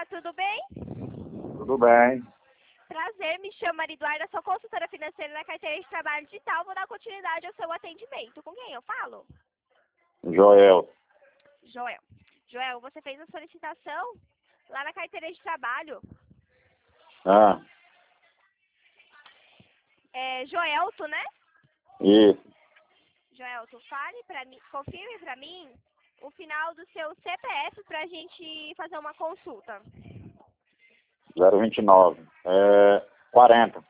tudo bem? Tudo bem. Prazer, me chamo Mariduarda, sou consultora financeira da carteira de trabalho digital. Vou dar continuidade ao seu atendimento. Com quem eu falo? Joel. Joel. Joel, você fez a solicitação lá na carteira de trabalho. Ah, É Joelto, né? isso. Joelto, fale pra mim, confirme pra mim o final do seu CPF pra gente fazer uma consulta. 029. 40.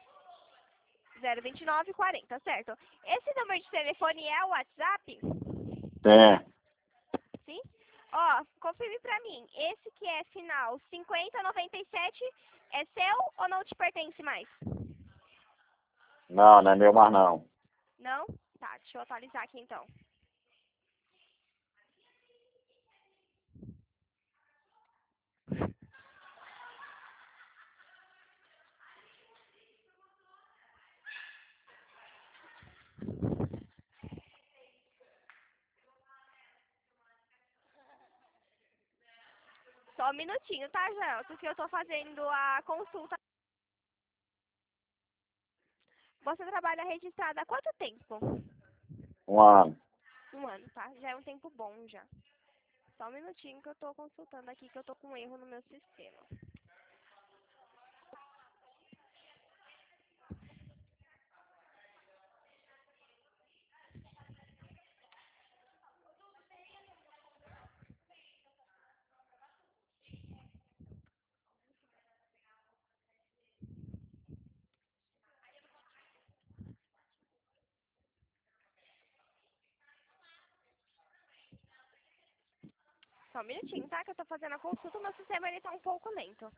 02940, certo? Esse número de telefone é o WhatsApp? Sim. Sim? Ó, confirme pra mim. Esse que é final 5097 é seu ou não te pertence mais? Não, não é meu mais não. Não? Tá, deixa eu atualizar aqui então. Só um minutinho, tá, Joel? Porque eu tô fazendo a consulta. Você trabalha registrada há quanto tempo? Um ano. Um ano, tá? Já é um tempo bom já. Só um minutinho que eu tô consultando aqui, que eu tô com um erro no meu sistema. Só um minutinho, tá? Que eu tô fazendo a consulta, o meu sistema ele tá um pouco lento.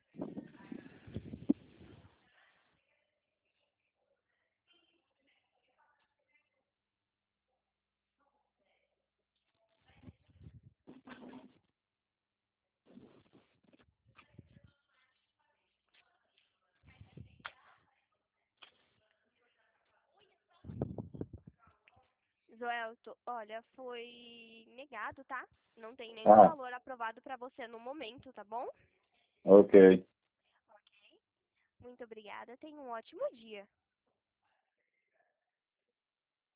Joelto, olha, foi negado, tá? Não tem nenhum Ah, valor aprovado pra você no momento, tá bom? ok. Muito obrigada, tenha um ótimo dia.